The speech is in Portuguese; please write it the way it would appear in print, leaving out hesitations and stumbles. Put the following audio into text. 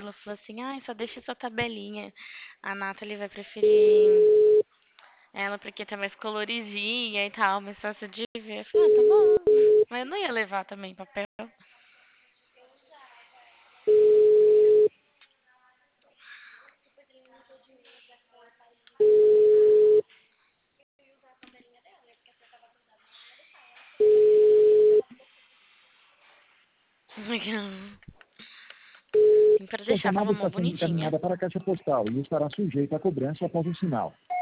ela falou assim, ai, só deixa sua tabelinha. A Nathalie vai preferir ela porque tá mais coloridinha e tal, mais fácil de ver. Eu falei, ah, tá bom. Mas eu não ia levar também papel. Tem pra Sua deixar, chamada tava mó está sendo bonitinha. encaminhada para a caixa postal e estará sujeita a cobrança após o sinal.